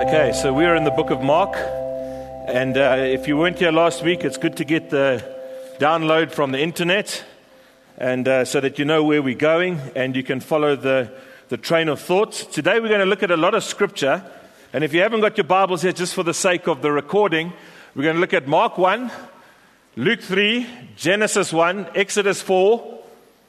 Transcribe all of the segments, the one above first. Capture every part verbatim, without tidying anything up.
Okay, so we are in the book of Mark, and uh, if you weren't here last week, it's good to get the download from the internet, and uh, so that you know where we're going, and you can follow the, the train of thought. Today we're going to look at a lot of scripture, and if you haven't got your Bibles here, just for the sake of the recording, we're going to look at Mark one, Luke three, Genesis one, Exodus four,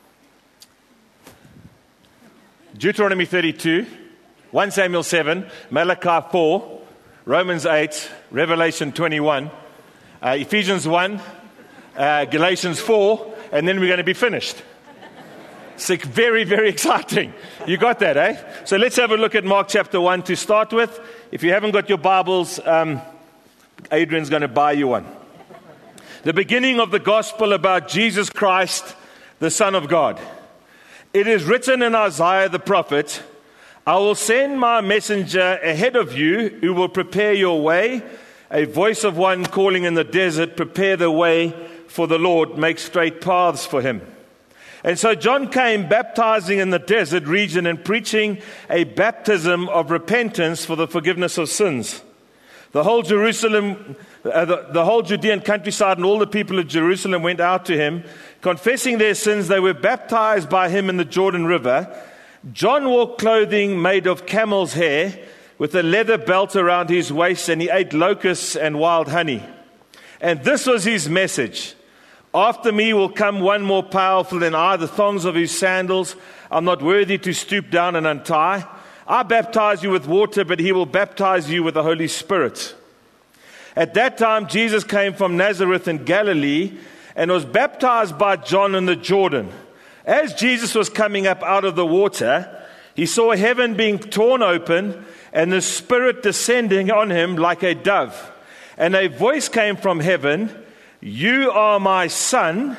Deuteronomy thirty-two, First Samuel seven, Malachi four, Romans eight, Revelation twenty-one, uh, Ephesians one, uh, Galatians four, and then we're going to be finished. It's like very, very exciting. You got that, eh? So let's have a look at Mark chapter one to start with. If you haven't got your Bibles, um, Adrian's going to buy you one. The beginning of the gospel about Jesus Christ, the Son of God. It is written in Isaiah the prophet, I will send my messenger ahead of you who will prepare your way. A voice of one calling in the desert, prepare the way for the Lord, make straight paths for him. And so John came baptizing in the desert region and preaching a baptism of repentance for the forgiveness of sins. The whole Jerusalem, uh, the, the whole Judean countryside and all the people of Jerusalem went out to him. Confessing their sins, they were baptized by him in the Jordan River. John wore clothing made of camel's hair with a leather belt around his waist, and he ate locusts and wild honey. And this was his message. After me will come one more powerful than I, the thongs of whose sandals I'm not worthy to stoop down and untie. I baptize you with water, but he will baptize you with the Holy Spirit. At that time, Jesus came from Nazareth in Galilee and was baptized by John in the Jordan. As Jesus was coming up out of the water, he saw heaven being torn open and the Spirit descending on him like a dove. And a voice came from heaven, you are my Son,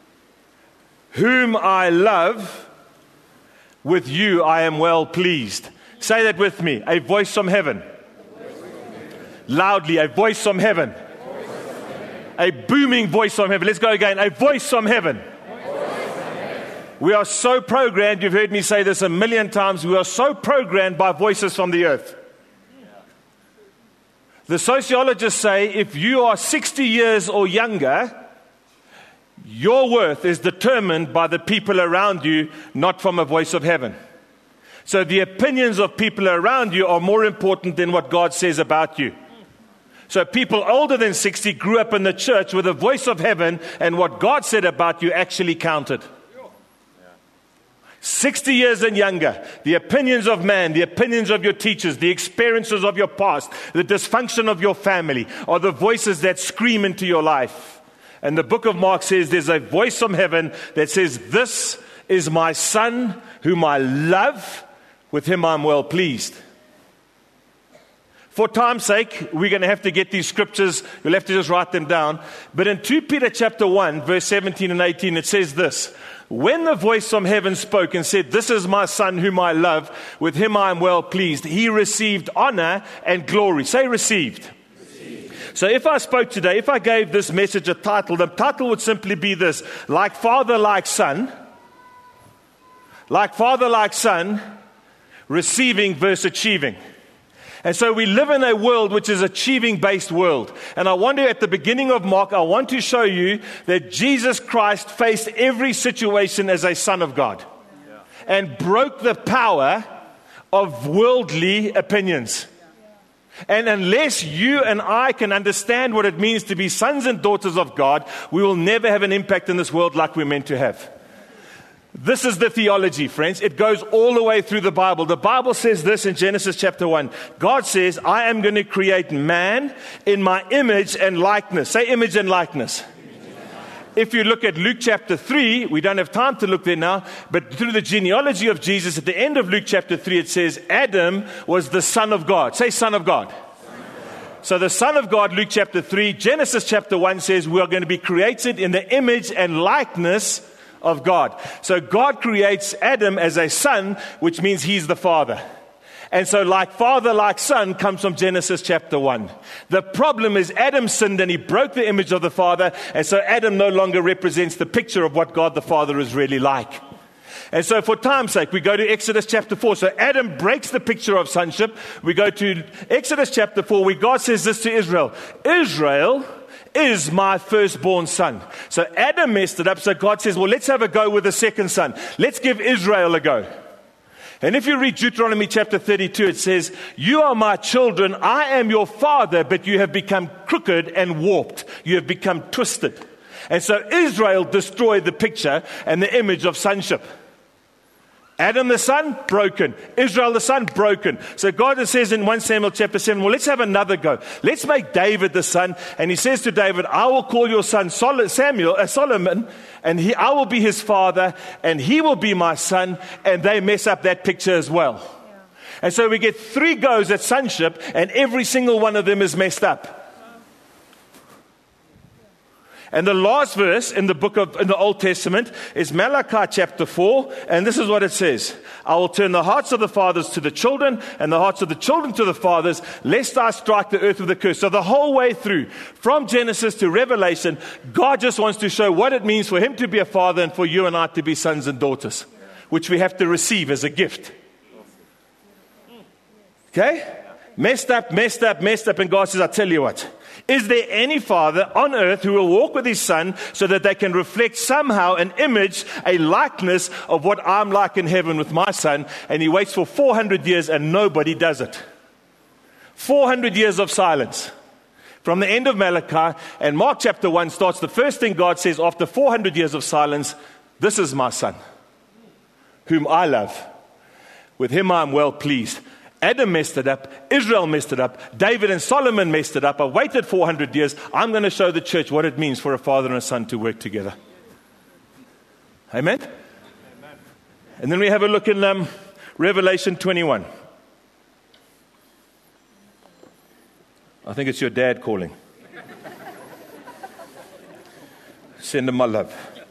whom I love. With you I am well pleased. Say that with me. A voice from heaven. Loudly, a voice from heaven. A booming voice from heaven. Let's go again. A voice from heaven. We are so programmed, you've heard me say this a million times, we are so programmed by voices from the earth. The sociologists say if you are sixty years or younger, your worth is determined by the people around you, not from a voice of heaven. So the opinions of people around you are more important than what God says about you. So people older than sixty grew up in the church with a voice of heaven, and what God said about you actually counted. sixty years and younger, the opinions of man, the opinions of your teachers, the experiences of your past, the dysfunction of your family are the voices that scream into your life. And the book of Mark says there's a voice from heaven that says, this is my Son whom I love, with him I'm well pleased. For time's sake, we're going to have to get these scriptures, you'll have to just write them down. But in Second Peter chapter one, verse seventeen and eighteen, it says this, when the voice from heaven spoke and said, this is my Son whom I love, with him I am well pleased, he received honor and glory. Say received. Received. So if I spoke today, if I gave this message a title, the title would simply be this, like father, like son, like father, like son, receiving versus achieving. And so we live in a world which is achieving-based world. And I wonder at the beginning of Mark, I want to show you that Jesus Christ faced every situation as a Son of God. Yeah. And broke the power of worldly opinions. And unless you and I can understand what it means to be sons and daughters of God, we will never have an impact in this world like we're meant to have. This is the theology, friends. It goes all the way through the Bible. The Bible says this in Genesis chapter one. God says, I am going to create man in my image and likeness. Say image and likeness. If you look at Luke chapter three, we don't have time to look there now, but through the genealogy of Jesus, at the end of Luke chapter three, it says Adam was the Son of God. Say Son of God. So the Son of God, Luke chapter three, Genesis chapter one says we are going to be created in the image and likeness of God. So God creates Adam as a son, which means he's the father. And so like father, like son comes from Genesis chapter one. The problem is Adam sinned and he broke the image of the father. And so Adam no longer represents the picture of what God the Father is really like. And so for time's sake, we go to Exodus chapter four. So Adam breaks the picture of sonship. We go to Exodus chapter four, where God says this to Israel. Israel is my firstborn son. So Adam messed it up. So God says, well, let's have a go with the second son. Let's give Israel a go. And if you read Deuteronomy chapter thirty-two, it says, you are my children. I am your father, but you have become crooked and warped. You have become twisted. And so Israel destroyed the picture and the image of sonship. Adam the son, broken. Israel the son, broken. So God says in First Samuel chapter seven, well, let's have another go. Let's make David the son. And he says to David, I will call your son Sol- Samuel, uh, Solomon, and he, I will be his father, and he will be my son. And they mess up that picture as well. Yeah. And so we get three goes at sonship, and every single one of them is messed up. And the last verse in the book of in the Old Testament is Malachi chapter four, and this is what it says. I will turn the hearts of the fathers to the children, and the hearts of the children to the fathers, lest I strike the earth with a curse. So the whole way through, from Genesis to Revelation, God just wants to show what it means for him to be a father and for you and I to be sons and daughters, which we have to receive as a gift. Okay? Messed up, messed up, messed up, and God says, I tell you what. Is there any father on earth who will walk with his son so that they can reflect somehow an image, a likeness of what I'm like in heaven with my son? And he waits for four hundred years and nobody does it. four hundred years of silence. From the end of Malachi, and Mark chapter one starts, the first thing God says after four hundred years of silence, this is my son, whom I love. With him I am well pleased. Adam messed it up. Israel messed it up. David and Solomon messed it up. I waited four hundred years. I'm going to show the church what it means for a father and a son to work together. Amen? Amen. And then we have a look in um, Revelation twenty-one. I think it's your dad calling. Send him my love.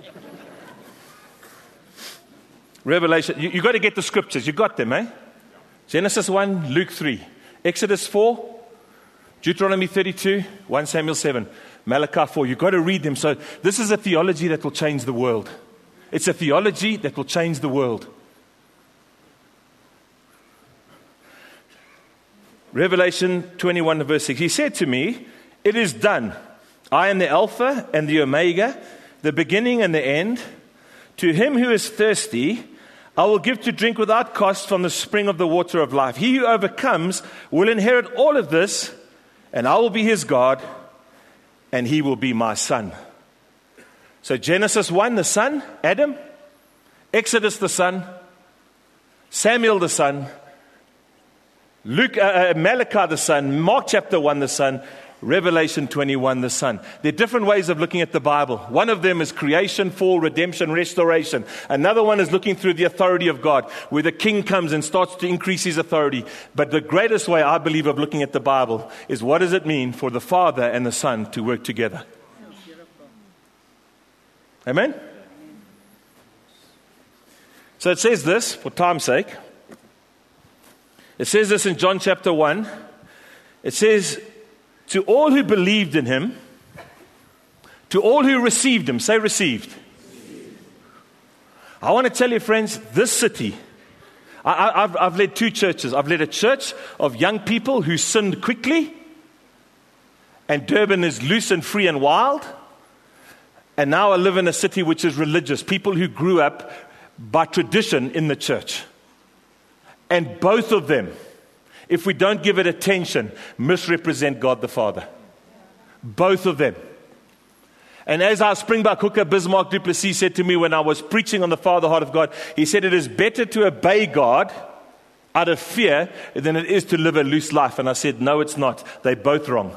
Revelation, you, you got to get the scriptures. You got them, eh? Genesis one, Luke three, Exodus four, Deuteronomy thirty-two, First Samuel seven, Malachi four. You've got to read them. So this is a theology that will change the world. It's a theology that will change the world. Revelation twenty-one, verse six. He said to me, it is done. I am the Alpha and the Omega, the beginning and the end. To him who is thirsty, I will give to drink without cost from the spring of the water of life. He who overcomes will inherit all of this, and I will be his God, and he will be my son. So Genesis one, the son, Adam. Exodus, the son. Samuel, the son. Luke, uh, Malachi, the son. Mark chapter one, the son. Revelation twenty-one, the son. There are different ways of looking at the Bible. One of them is creation, fall, redemption, restoration. Another one is looking through the authority of God, where the king comes and starts to increase his authority. But the greatest way, I believe, of looking at the Bible is what does it mean for the Father and the Son to work together? Amen? So it says this, for time's sake. It says this in John chapter one. It says, to all who believed in him, to all who received him, say received. received. I want to tell you, friends, this city, I, I've, I've led two churches. I've led a church of young people who sinned quickly, and Durban is loose and free and wild. And now I live in a city which is religious, people who grew up by tradition in the church. And both of them, if we don't give it attention, misrepresent God the Father. Both of them. And as our Springbok hooker, Bismarck du Plessis, said to me when I was preaching on the Father heart of God, he said, it is better to obey God out of fear than it is to live a loose life. And I said, no, it's not. They're both wrong.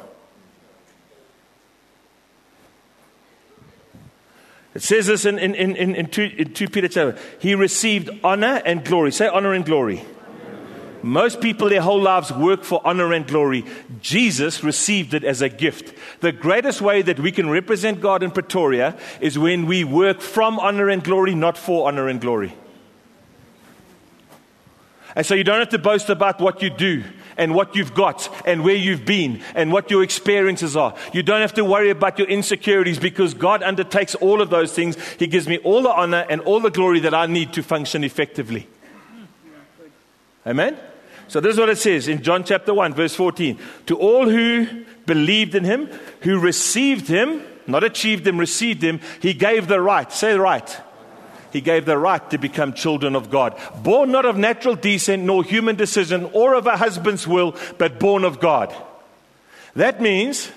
It says this in, in, in, in, two, in two Peter chapter. He received honor and glory. Say honor and glory. Most people, their whole lives work for honor and glory. Jesus received it as a gift. The greatest way that we can represent God in Pretoria is when we work from honor and glory, not for honor and glory. And so you don't have to boast about what you do and what you've got and where you've been and what your experiences are. You don't have to worry about your insecurities because God undertakes all of those things. He gives me all the honor and all the glory that I need to function effectively. Amen? So this is what it says in John chapter one, verse fourteen. To all who believed in him, who received him, not achieved him, received him, he gave the right. Say the right. He gave the right to become children of God. Born not of natural descent, nor human decision, or of a husband's will, but born of God. That means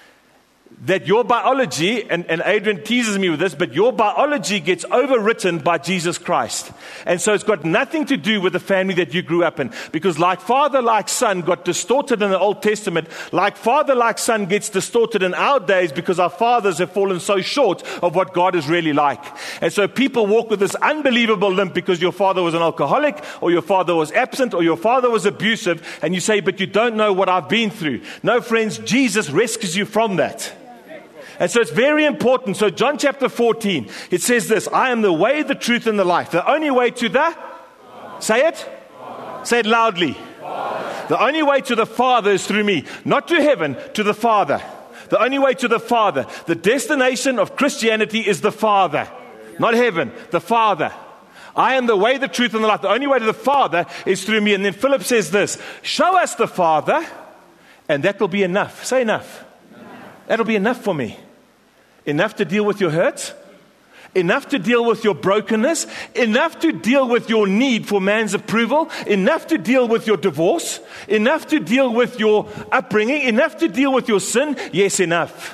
that your biology, and, and Adrian teases me with this, but your biology gets overwritten by Jesus Christ. And so it's got nothing to do with the family that you grew up in. Because like father, like son got distorted in the Old Testament, like father, like son gets distorted in our days because our fathers have fallen so short of what God is really like. And so people walk with this unbelievable limp because your father was an alcoholic, or your father was absent, or your father was abusive, and you say, but you don't know what I've been through. No, friends, Jesus rescues you from that. And so it's very important. So John chapter fourteen, it says this: I am the way, the truth, and the life. The only way to the, Father. Say it, Father. Say it loudly. Father. The only way to the Father is through me. Not to heaven, to the Father. The only way to the Father. The destination of Christianity is the Father. Not heaven, the Father. I am the way, the truth, and the life. The only way to the Father is through me. And then Philip says this: show us the Father, and that will be enough. Say enough. enough. That'll be enough for me. Enough to deal with your hurts, enough to deal with your brokenness, enough to deal with your need for man's approval, enough to deal with your divorce, enough to deal with your upbringing, enough to deal with your sin. Yes, enough.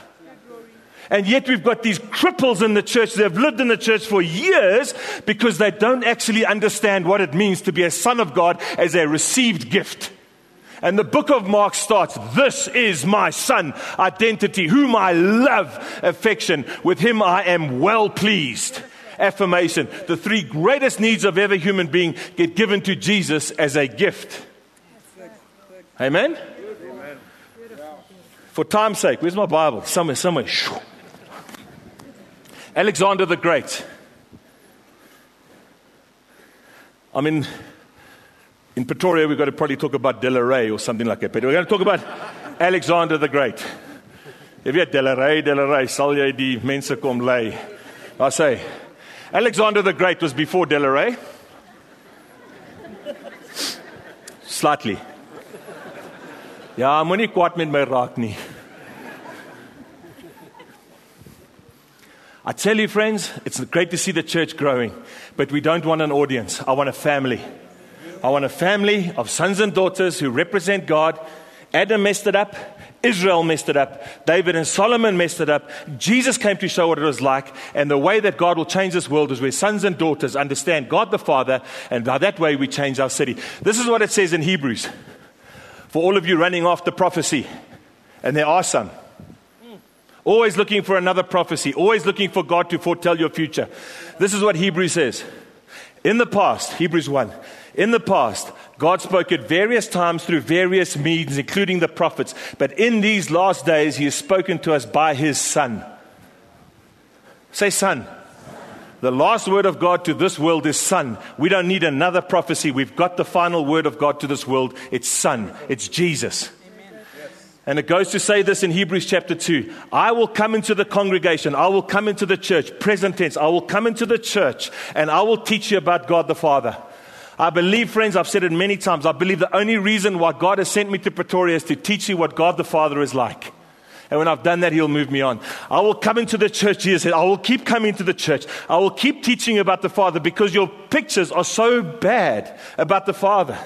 And yet we've got these cripples in the church. They've lived in the church for years because they don't actually understand what it means to be a son of God as a received gift. And the book of Mark starts, this is my son, identity, whom I love, affection. With him I am well pleased. Affirmation. The three greatest needs of every human being get given to Jesus as a gift. Amen? Amen. For time's sake, where's my Bible? Somewhere, somewhere. Alexander the Great. I mean... In Pretoria, we've got to probably talk about De La Rey or something like that. But we're going to talk about Alexander the Great. Jy weet, De La Rey, De La Rey, sal jy die mense kom lei. I say, Alexander the Great was before De La Rey. Slightly. Ja, moenie kwaad met my raak nie. I tell you, friends, it's great to see the church growing. But we don't want an audience. I want a family. I want a family of sons and daughters who represent God. Adam messed it up. Israel messed it up. David and Solomon messed it up. Jesus came to show what it was like. And the way that God will change this world is where sons and daughters understand God the Father. And by that way, we change our city. This is what it says in Hebrews. For all of you running after prophecy. And there are some. Always looking for another prophecy. Always looking for God to foretell your future. This is what Hebrews says. In the past, Hebrews one. In the past, God spoke at various times through various means, including the prophets. But in these last days, He has spoken to us by His Son. Say Son. The last word of God to this world is Son. We don't need another prophecy. We've got the final word of God to this world. It's Son. It's Jesus. Amen. And it goes to say this in Hebrews chapter two. I will come into the congregation. I will come into the church. Present tense. I will come into the church and I will teach you about God the Father. I believe, friends, I've said it many times, I believe the only reason why God has sent me to Pretoria is to teach you what God the Father is like. And when I've done that, He'll move me on. I will come into the church, Jesus said. I will keep coming to the church. I will keep teaching you about the Father because your pictures are so bad about the Father.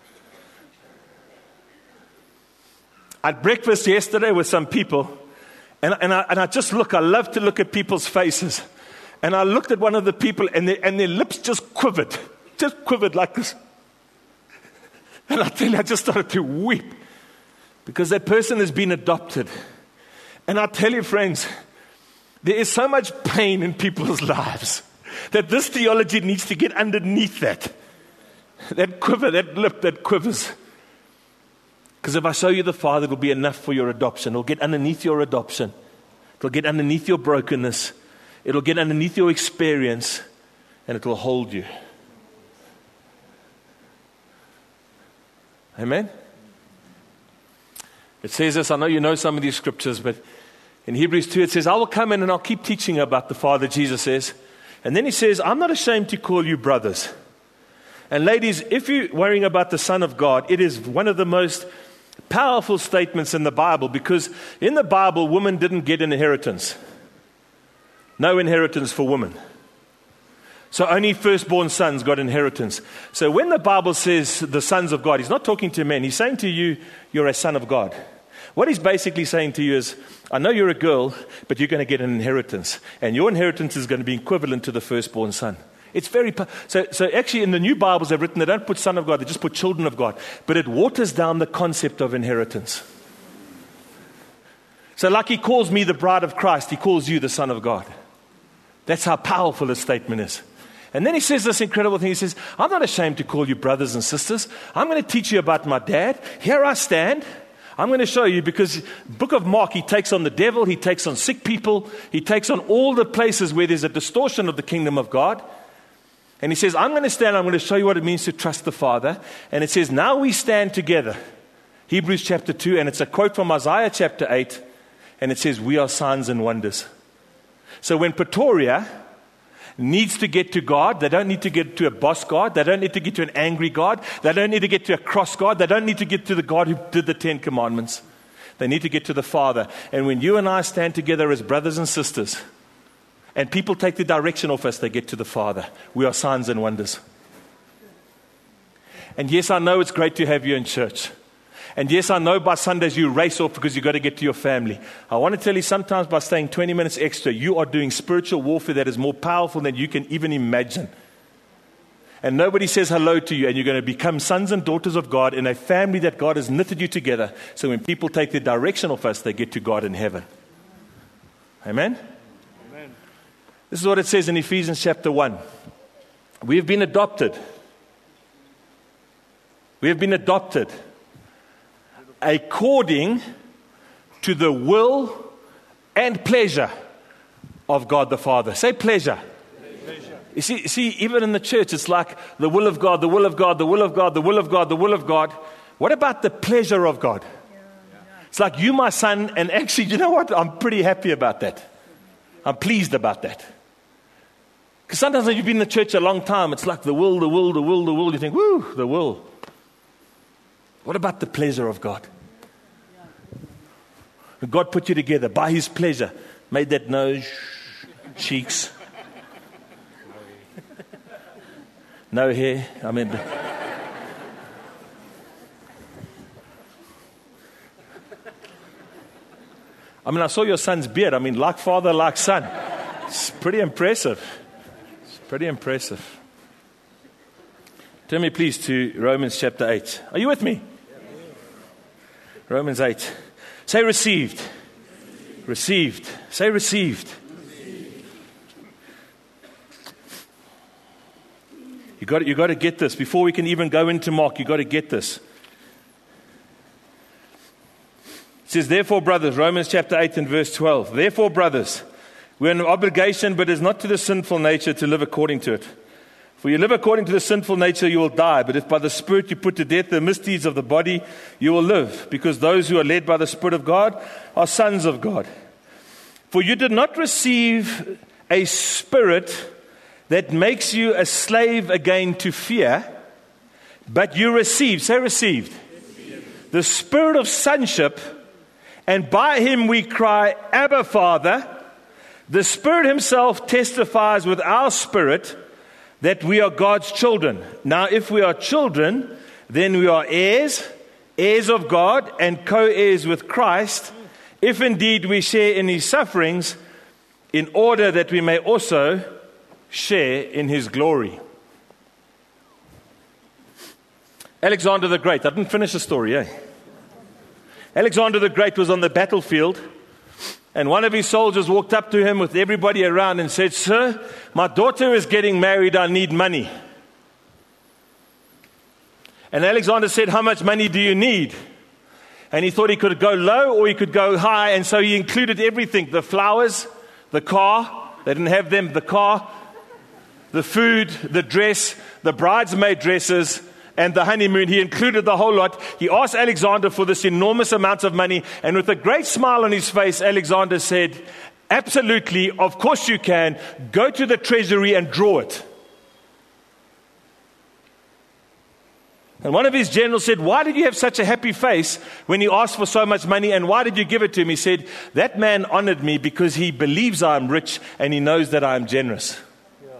I had breakfast yesterday with some people, and, and, I, and I just look, I love to look at people's faces. And I looked at one of the people, and, they, and their lips just quivered. Just quivered like this. And I tell you, I just started to weep because that person has been adopted. And I tell you, friends, there is so much pain in people's lives that this theology needs to get underneath that. That quiver, that lip that quivers. Because if I show you the Father, it will be enough for your adoption. It will get underneath your adoption. It will get underneath your brokenness. It will get underneath your experience. And it will hold you. Amen? It says this, I know you know some of these scriptures, but in Hebrews two it says, I will come in and I'll keep teaching about the Father, Jesus says. And then he says, I'm not ashamed to call you brothers. And ladies, if you're worrying about the Son of God, it is one of the most powerful statements in the Bible, because in the Bible, women didn't get an inheritance. No inheritance for women. So only firstborn sons got inheritance. So when the Bible says the sons of God, he's not talking to men. He's saying to you, you're a son of God. What he's basically saying to you is, I know you're a girl, but you're going to get an inheritance. And your inheritance is going to be equivalent to the firstborn son. It's very, so, so actually in the new Bibles they've written, they don't put son of God, they just put children of God. But it waters down the concept of inheritance. So like he calls me the bride of Christ, he calls you the son of God. That's how powerful his statement is. And then he says this incredible thing. He says, I'm not ashamed to call you brothers and sisters. I'm going to teach you about my dad. Here I stand. I'm going to show you, because book of Mark, he takes on the devil, he takes on sick people, he takes on all the places where there's a distortion of the kingdom of God. And he says, I'm going to stand, I'm going to show you what it means to trust the Father. And it says, now we stand together. Hebrews chapter two, and it's a quote from Isaiah chapter eight. And it says, we are signs and wonders. So when Pretoria needs to get to God, they don't need to get to a boss God, they don't need to get to an angry God, they don't need to get to a cross God, they don't need to get to the God who did the Ten Commandments. They need to get to the Father. And when you and I stand together as brothers and sisters, and people take the direction off us, they get to the Father. We are signs and wonders. And yes, I know it's great to have you in church. And yes, I know by Sundays you race off because you've got to get to your family. I want to tell you, sometimes by staying twenty minutes extra, you are doing spiritual warfare that is more powerful than you can even imagine. And nobody says hello to you, and you're going to become sons and daughters of God in a family that God has knitted you together. So when people take the direction of us, they get to God in heaven. Amen? Amen. This is what it says in Ephesians chapter one. We have been adopted. We have been adopted according to the will and pleasure of God the Father. Say pleasure. Pleasure. You see, see, even in the church, it's like the will of God, the will of God, the will of God, the will of God, the will of God. What about the pleasure of God? Yeah. It's like, you, my son, and actually, you know what? I'm pretty happy about that. I'm pleased about that. Because sometimes when you've been in the church a long time, it's like the will, the will, the will, the will. You think, woo, the will. What about the pleasure of God? God put you together by His pleasure. Made that nose, cheeks. No hair. I mean, I mean, I saw your son's beard. I mean, like father, like son. It's pretty impressive. It's pretty impressive. Turn me, please, to Romans chapter eight. Are you with me? Romans eight. Say received. Received. Say received. You got you got to get this before we can even go into Mark. You got to get this. It says, therefore, brothers, Romans chapter eight and verse twelve. Therefore, brothers, we are in obligation, but it is not to the sinful nature to live according to it. For you live according to the sinful nature, you will die. But if by the Spirit you put to death the misdeeds of the body, you will live. Because those who are led by the Spirit of God are sons of God. For you did not receive a spirit that makes you a slave again to fear, but you received, say received, received. The spirit of sonship, and by Him we cry, Abba, Father. The Spirit Himself testifies with our spirit that we are God's children. Now, if we are children, then we are heirs, heirs of God, and co-heirs with Christ, if indeed we share in His sufferings, in order that we may also share in His glory. Alexander the Great. I didn't finish the story, eh? Alexander the Great was on the battlefield, and one of his soldiers walked up to him with everybody around and said, "Sir, my daughter is getting married. I need money." And Alexander said, "How much money do you need?" And he thought he could go low or he could go high, and so he included everything: the flowers, the car, they didn't have them, the car, the food, the dress, the bridesmaid dresses, and the honeymoon. He included the whole lot. He asked Alexander for this enormous amount of money, and with a great smile on his face, Alexander said, absolutely, of course you can. Go to the treasury and draw it. And one of his generals said, why did you have such a happy face when he asked for so much money, and why did you give it to him? He said, that man honored me because he believes I am rich and he knows that I am generous. Yeah.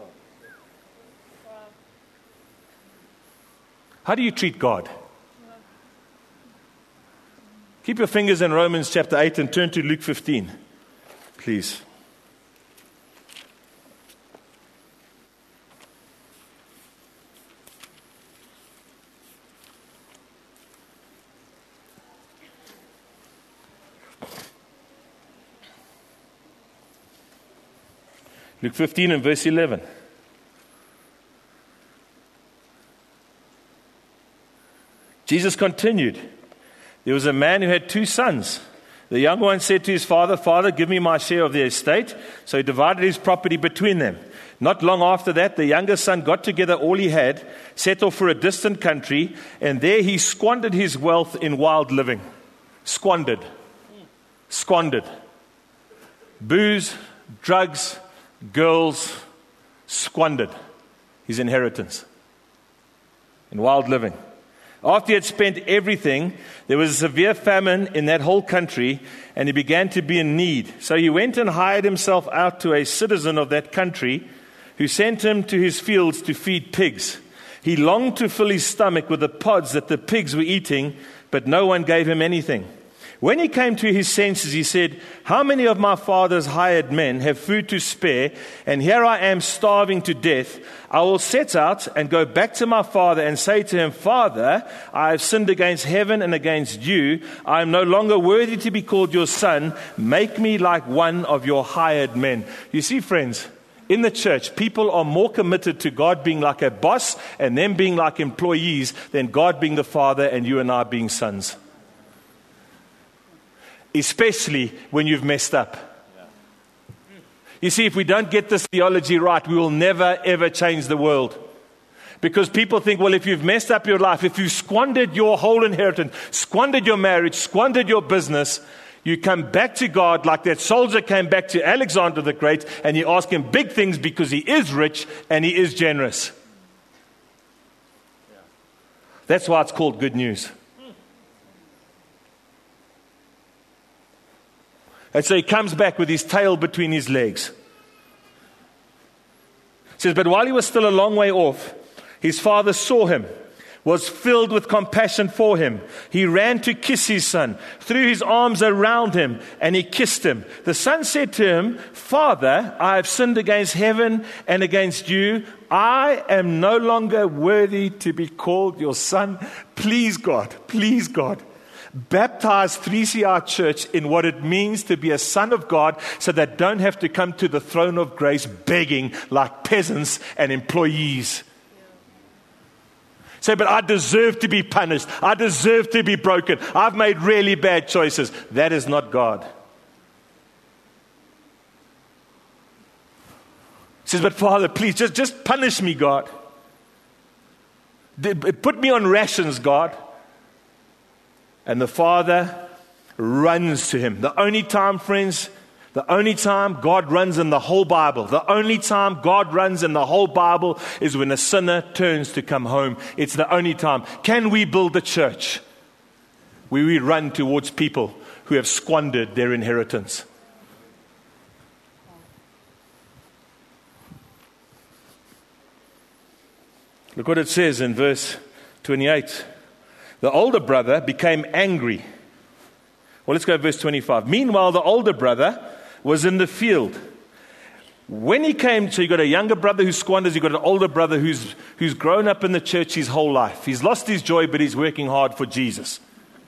How do you treat God? Yeah. Keep your fingers in Romans chapter eight and turn to Luke fifteen, please. Luke fifteen and verse eleven. Jesus continued, there was a man who had two sons. The younger one said to his father, Father, give me my share of the estate. So he divided his property between them. Not long after that, the younger son got together all he had, set off for a distant country, and there he squandered his wealth in wild living. Squandered. Squandered. Booze, drugs, girls, squandered his inheritance in wild living. After he had spent everything, there was a severe famine in that whole country, and he began to be in need. So he went and hired himself out to a citizen of that country, who sent him to his fields to feed pigs. He longed to fill his stomach with the pods that the pigs were eating, but no one gave him anything. When he came to his senses, he said, how many of my father's hired men have food to spare, and here I am starving to death? I will set out and go back to my father and say to him, Father, I have sinned against heaven and against you. I am no longer worthy to be called your son. Make me like one of your hired men. You see, friends, in the church, people are more committed to God being like a boss and them being like employees than God being the father and you and I being sons. Especially when you've messed up. You see, if we don't get this theology right, we will never, ever change the world. Because people think, well, if you've messed up your life, if you've squandered your whole inheritance, squandered your marriage, squandered your business, you come back to God like that soldier came back to Alexander the Great, and you ask him big things because he is rich and he is generous. That's why it's called good news. And so he comes back with his tail between his legs. It says, but while he was still a long way off, his father saw him, was filled with compassion for him. He ran to kiss his son, threw his arms around him, and he kissed him. The son said to him, Father, I have sinned against heaven and against you. I am no longer worthy to be called your son. Please, God, please, God, baptize three C R Church in what it means to be a son of God, so that don't have to come to the throne of grace begging like peasants and employees. Say, but I deserve to be punished. I deserve to be broken. I've made really bad choices. That is not God. He says, but Father, please, just, just punish me, God. Put me on rations, God. And the father runs to him. The only time, friends, the only time God runs in the whole Bible, the only time God runs in the whole Bible is when a sinner turns to come home. It's the only time. Can we build a church where we run towards people who have squandered their inheritance? Look what it says in verse twenty-eight. The older brother became angry. Well, let's go to verse twenty-five. Meanwhile, the older brother was in the field. When he came, so you got a younger brother who squanders, you got an older brother who's who's grown up in the church his whole life. He's lost his joy, but he's working hard for Jesus.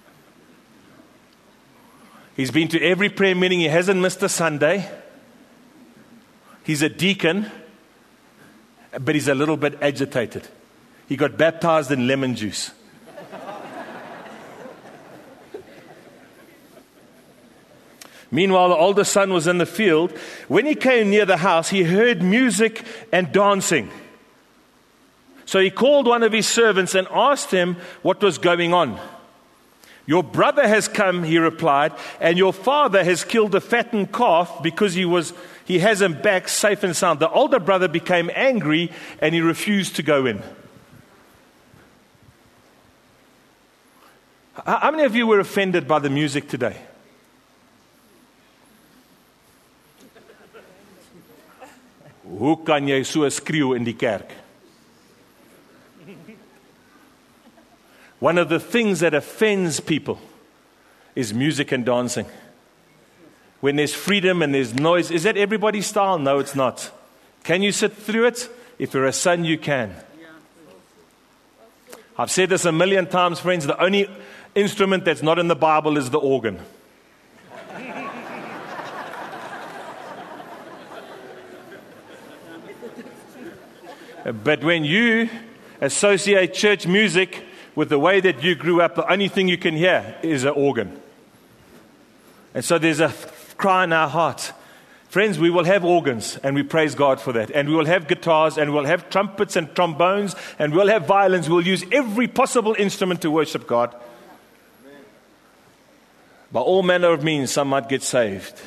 He's been to every prayer meeting. He hasn't missed a Sunday. He's a deacon, but he's a little bit agitated. He got baptized in lemon juice. Meanwhile, the older son was in the field. When he came near the house, he heard music and dancing. So he called one of his servants and asked him what was going on. Your brother has come, he replied, and your father has killed a fattened calf because he was he has him back safe and sound. The older brother became angry and he refused to go in. How many of you were offended by the music today? Hoe kan jy so skreeu in die kerk? One of the things that offends people is music and dancing. When there's freedom and there's noise, is that everybody's style? No, it's not. Can you sit through it? If you're a son, you can. I've said this a million times, friends. The only instrument that's not in the Bible is the organ. But when you associate church music with the way that you grew up, the only thing you can hear is an organ. And so there's a cry in our heart. Friends, we will have organs, and we praise God for that. And we will have guitars, and we'll have trumpets and trombones, and we'll have violins. We'll use every possible instrument to worship God. By all manner of means, some might get saved.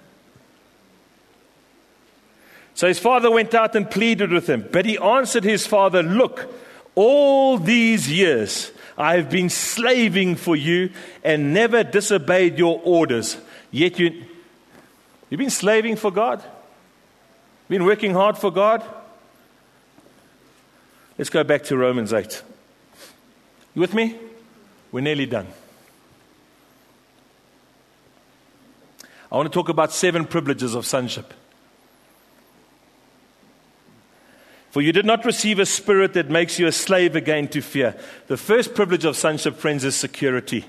So his father went out and pleaded with him. But he answered his father, look, all these years I have been slaving for you and never disobeyed your orders. Yet you, you've been slaving for God? Been working hard for God? Let's go back to Romans eight. You with me? We're nearly done. I want to talk about seven privileges of sonship. For you did not receive a spirit that makes you a slave again to fear. The first privilege of sonship, friends, is security.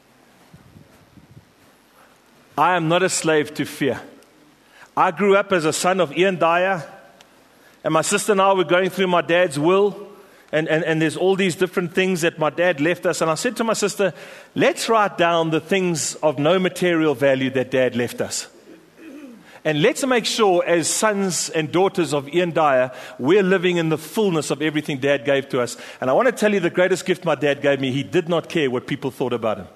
I am not a slave to fear. I grew up as a son of Ian Dyer, and my sister and I were going through my dad's will, and, and, and there's all these different things that my dad left us. And I said to my sister, let's write down the things of no material value that dad left us. And let's make sure as sons and daughters of Ian Dyer, we're living in the fullness of everything Dad gave to us. And I want to tell you the greatest gift my dad gave me, he did not care what people thought about him.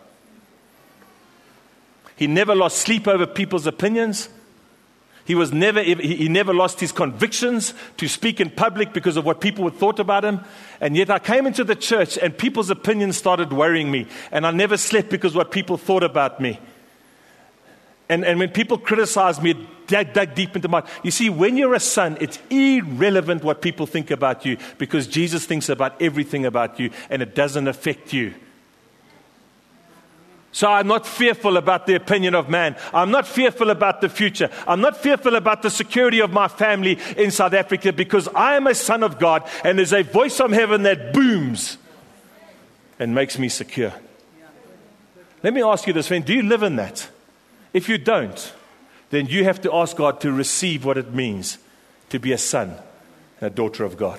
He never lost sleep over people's opinions. He was never, he never lost his convictions to speak in public because of what people would thought about him. And yet I came into the church and people's opinions started worrying me. And I never slept because of what people thought about me. And, and when people criticize me, it dug, dug deep into my... You see, when you're a son, it's irrelevant what people think about you because Jesus thinks about everything about you and it doesn't affect you. So I'm not fearful about the opinion of man. I'm not fearful about the future. I'm not fearful about the security of my family in South Africa because I am a son of God and there's a voice from heaven that booms and makes me secure. Let me ask you this, friend. Do you live in that? If you don't, then you have to ask God to receive what it means to be a son and a daughter of God.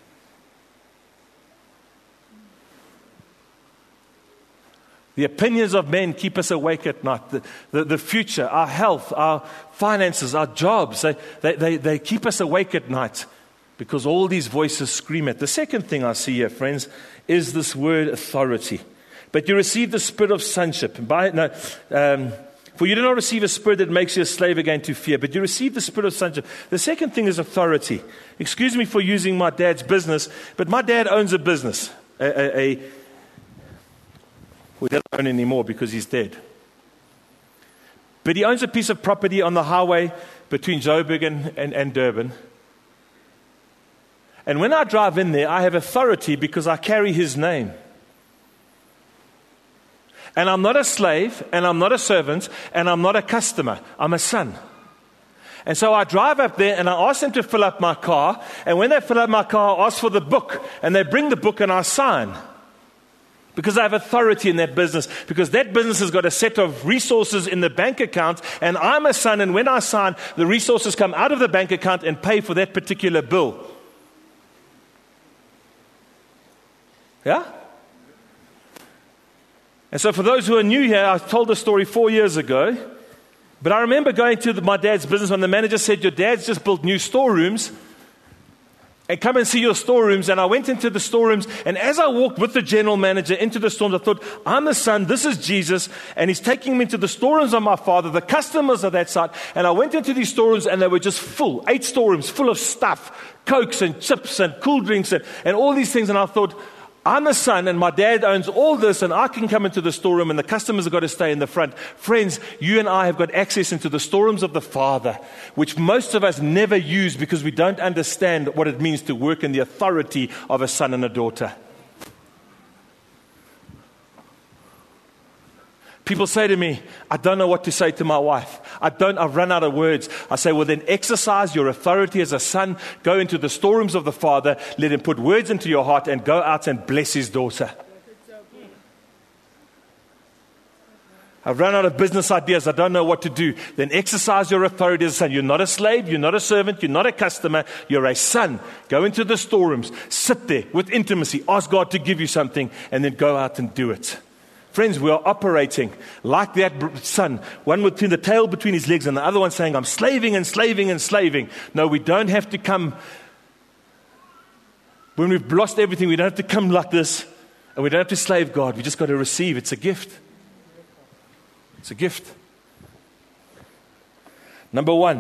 The opinions of men keep us awake at night. The, the, the future, our health, our finances, our jobs, they, they, they, they keep us awake at night because all these voices scream at. The second thing I see here, friends, is this word authority. But you receive the spirit of sonship. By, no, um, For you do not receive a spirit that makes you a slave again to fear, but you receive the spirit of sonship. The second thing is authority. Excuse me for using my dad's business, but my dad owns a business. A, a, a, we don't own anymore because he's dead. But he owns a piece of property on the highway between Joburg and, and, and Durban. And when I drive in there, I have authority because I carry his name. And I'm not a slave, and I'm not a servant, and I'm not a customer. I'm a son. And so I drive up there, and I ask them to fill up my car. And when they fill up my car, I ask for the book. And they bring the book, and I sign. Because I have authority in that business. Because that business has got a set of resources in the bank account. And I'm a son, and when I sign, the resources come out of the bank account and pay for that particular bill. Yeah? And so for those who are new here, I told the story four years ago. But I remember going to the, my dad's business when the manager said, your dad's just built new storerooms. and come and see your storerooms. And I went into the storerooms, and as I walked with the general manager into the storerooms, I thought, I'm the son, this is Jesus, and he's taking me into the storerooms of my father, the customers of that side. And I went into these storerooms, and they were just full, eight storerooms full of stuff, Cokes and chips and cool drinks and, and all these things. And I thought, I'm the son, and my dad owns all this, and I can come into the storeroom, and the customers have got to stay in the front. Friends, you and I have got access into the storerooms of the Father, which most of us never use because we don't understand what it means to work in the authority of a son and a daughter. People say to me, I don't know what to say to my wife. I don't, I've run out of words. I say, well, then exercise your authority as a son. Go into the storerooms of the Father. Let him put words into your heart and go out and bless his daughter. I've run out of business ideas. I don't know what to do. Then exercise your authority as a son. You're not a slave. You're not a servant. You're not a customer. You're a son. Go into the storerooms. Sit there with intimacy. Ask God to give you something and then go out and do it. Friends, we are operating like that son, one with the tail between his legs and the other one saying, I'm slaving and slaving and slaving. No, we don't have to come, when we've lost everything, we don't have to come like this, and we don't have to slave God. We just got to receive. It's a gift. It's a gift. Number one,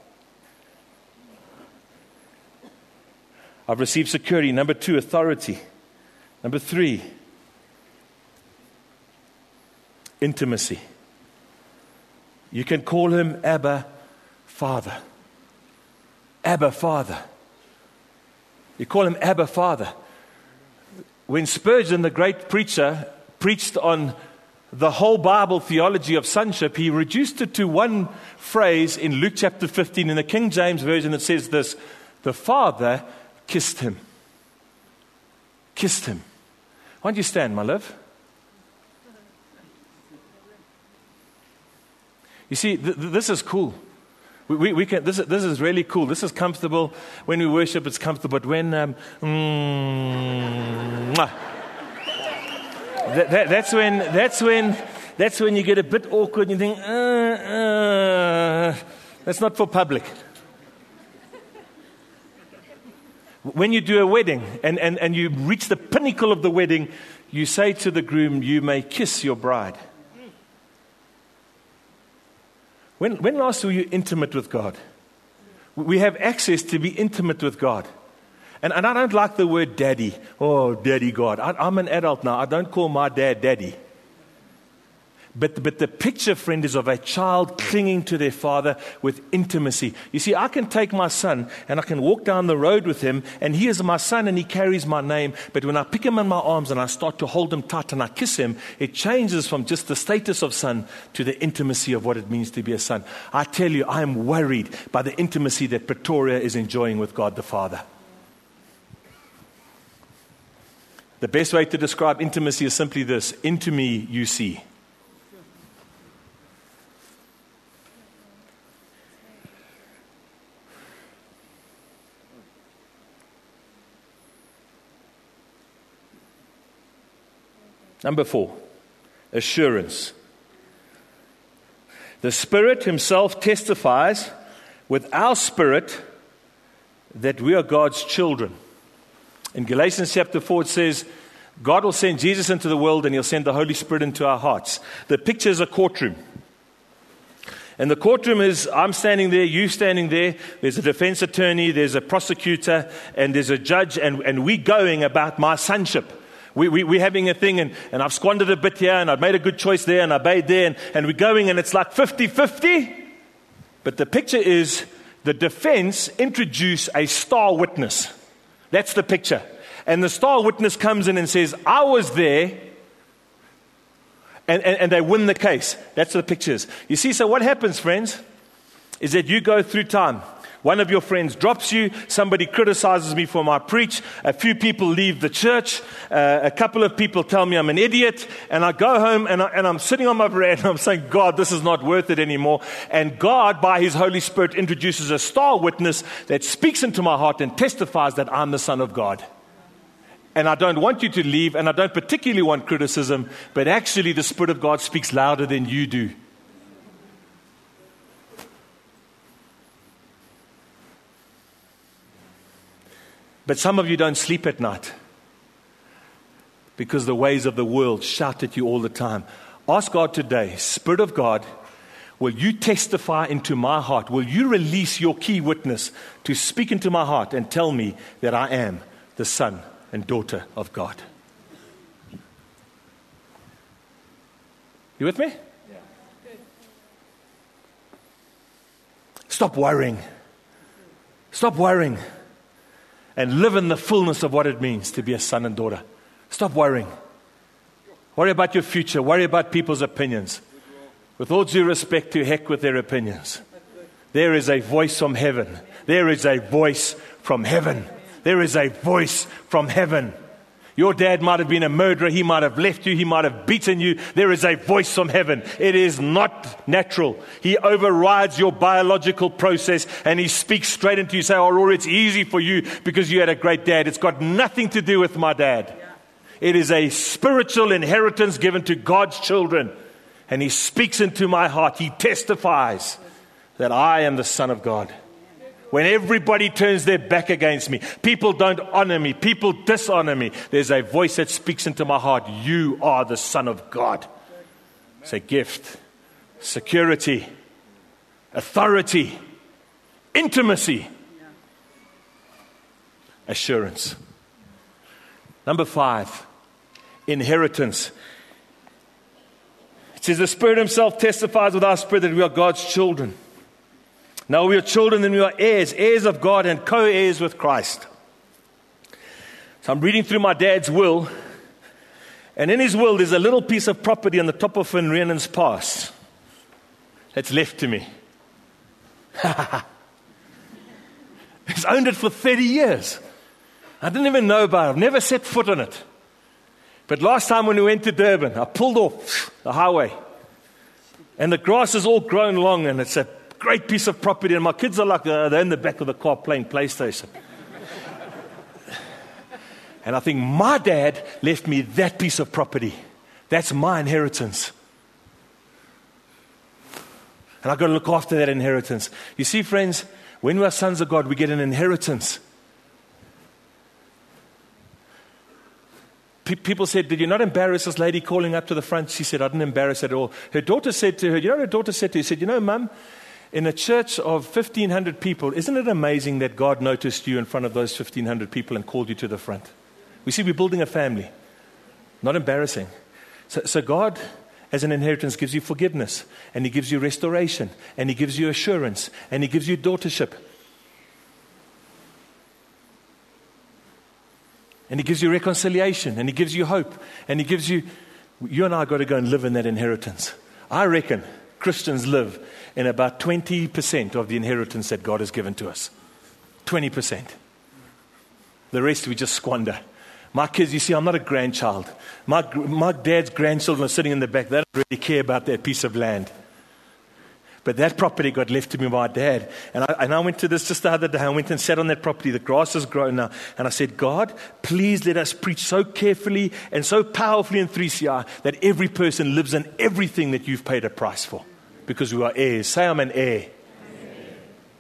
I've received security. Number two, authority. Number three, intimacy. You can call him Abba, Father. Abba, Father. You call him Abba, Father. When Spurgeon, the great preacher, preached on the whole Bible theology of sonship, he reduced it to one phrase in Luke chapter fifteen. In the King James Version, it says this: the Father kissed him. Kissed him. Why don't you stand, my love? You see, th- th- this is cool. We, we, we can. This, this is really cool. This is comfortable. When we worship, it's comfortable. But when, um, mm, that, that, that's when, that's when, that's when you get a bit awkward and you think, uh, uh, that's not for public. When you do a wedding and, and, and you reach the pinnacle of the wedding, you say to the groom, you may kiss your bride. When, when last were you intimate with God? We have access to be intimate with God. And, and I don't like the word daddy. Oh, daddy God. I, I'm an adult now. I don't call my dad daddy. But, but the picture, friend, is of a child clinging to their father with intimacy. You see, I can take my son and I can walk down the road with him, and he is my son and he carries my name. But when I pick him in my arms and I start to hold him tight and I kiss him, it changes from just the status of son to the intimacy of what it means to be a son. I tell you, I am worried by the intimacy that Pretoria is enjoying with God the Father. The best way to describe intimacy is simply this: into me you see. Number four, assurance. The Spirit himself testifies with our spirit that we are God's children. In Galatians chapter four, it says, God will send Jesus into the world and he'll send the Holy Spirit into our hearts. The picture is a courtroom. And the courtroom is, I'm standing there, you standing there, there's a defense attorney, there's a prosecutor, and there's a judge, and, and we're going about my sonship. We, we, we're having a thing, and, and I've squandered a bit here, and I've made a good choice there, and I obeyed there, and, and we're going, and it's like fifty-fifty. But the picture is the defense introduce a star witness. That's the picture. And the star witness comes in and says, I was there, and, and, and they win the case. That's what the picture is. You see, so what happens, friends, is that you go through time. One of your friends drops you. Somebody criticizes me for my preach. A few people leave the church. Uh, a couple of people tell me I'm an idiot. And I go home and, I, and I'm sitting on my bed and I'm saying, God, this is not worth it anymore. And God, by his Holy Spirit, introduces a star witness that speaks into my heart and testifies that I'm the Son of God. And I don't want you to leave, and I don't particularly want criticism, but actually the Spirit of God speaks louder than you do. But some of you don't sleep at night because the ways of the world shout at you all the time. Ask God today, Spirit of God, will you testify into my heart? Will you release your key witness to speak into my heart and tell me that I am the son and daughter of God? You with me? Yeah. Stop worrying. Stop worrying. And live in the fullness of what it means to be a son and daughter. Stop worrying. Worry about your future. Worry about people's opinions. With all due respect, to heck with their opinions. There is a voice from heaven. There is a voice from heaven. There is a voice from heaven. Your dad might have been a murderer. He might have left you. He might have beaten you. There is a voice from heaven. It is not natural. He overrides your biological process and he speaks straight into you. Say, oh, Rory, it's easy for you because you had a great dad. It's got nothing to do with my dad. It is a spiritual inheritance given to God's children. And he speaks into my heart. He testifies that I am the Son of God. When everybody turns their back against me, people don't honor me, people dishonor me, there's a voice that speaks into my heart. You are the Son of God. It's a gift, security, authority, intimacy, assurance. Number five, inheritance. It says the Spirit himself testifies with our spirit that we are God's children. Now we are children, then we are heirs, heirs of God and co-heirs with Christ. So I'm reading through my dad's will, and in his will there's a little piece of property on the top of Van Rhenen's Pass that's left to me. He's owned it for thirty years. I didn't even know about it. I've never set foot on it. But last time when we went to Durban, I pulled off the highway, and the grass is all grown long, and it's a great piece of property, and my kids are like, uh, they're in the back of the car playing PlayStation. And I think my dad left me that piece of property. That's my inheritance. And I've got to look after that inheritance. You see, friends, when we are sons of God, we get an inheritance. Pe- people said, did you not embarrass this lady calling up to the front? She said, I didn't embarrass her at all. Her daughter said to her, you know what her daughter said to her? She said, you know, Mum, in a church of fifteen hundred people, isn't it amazing that God noticed you in front of those fifteen hundred people and called you to the front? We see we're building a family. Not embarrassing. So, so God, as an inheritance, gives you forgiveness, and he gives you restoration, and he gives you assurance, and he gives you daughtership. And he gives you reconciliation, and he gives you hope, and he gives you, you and I got to go and live in that inheritance. I reckon Christians live in about twenty percent of the inheritance that God has given to us. twenty percent. The rest we just squander. My kids, you see, I'm not a grandchild. My, my dad's grandchildren are sitting in the back. They don't really care about that piece of land. But that property got left to me by my dad. And I, and I went to this just the other day. I went and sat on that property. The grass has grown now. And I said, God, please let us preach so carefully and so powerfully in three C I that every person lives in everything that you've paid a price for. Because we are heirs. Say I'm an heir. Amen.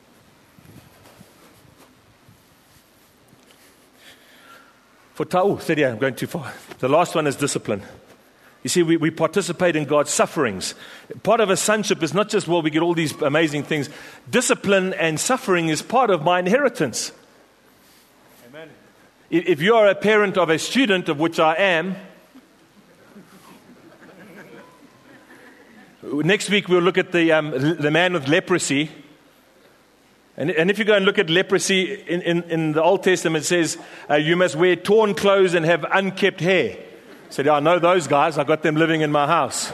For Tau, thirty, I'm going too far. The last one is discipline. You see, we, we participate in God's sufferings. Part of a sonship is not just, well, we get all these amazing things. Discipline and suffering is part of my inheritance. Amen. If you are a parent of a student, of which I am, next week we'll look at the um, the man with leprosy. And, and if you go and look at leprosy in, in, in the Old Testament, it says uh, you must wear torn clothes and have unkempt hair. I said, yeah, I know those guys. I got them living in my house.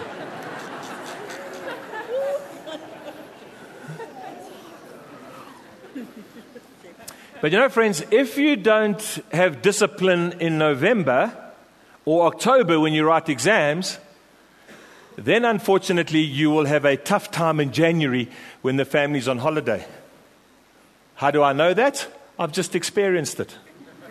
But you know, friends, if you don't have discipline in November or October when you write exams, then unfortunately you will have a tough time in January when the family's on holiday. How do I know that? I've just experienced it.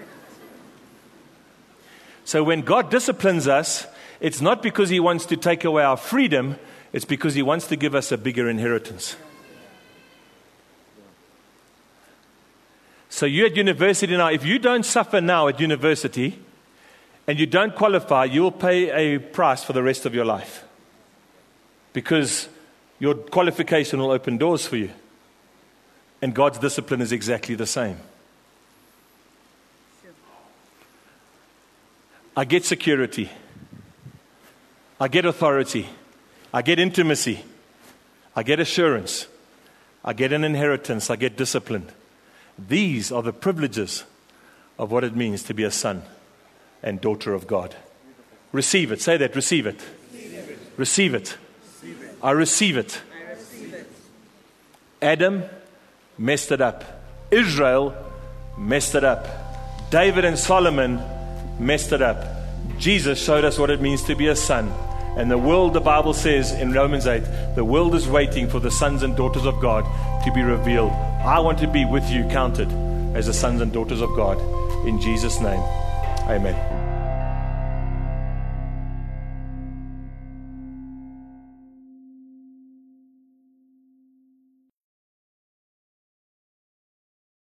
So when God disciplines us, it's not because he wants to take away our freedom, it's because he wants to give us a bigger inheritance. So you're at university now. If you don't suffer now at university and you don't qualify, you'll pay a price for the rest of your life. Because your qualification will open doors for you. And God's discipline is exactly the same. I get security. I get authority. I get intimacy. I get assurance. I get an inheritance. I get discipline. These are the privileges of what it means to be a son and daughter of God. Receive it. Say that. Receive it. Receive it. Receive it. Receive it. I receive it. I receive it. Adam messed it up. Israel messed it up. David and Solomon messed it up. Jesus showed us what it means to be a son. And the world, the Bible says in Romans eight, the world is waiting for the sons and daughters of God to be revealed. I want to be with you, counted as the sons and daughters of God. In Jesus' name, amen.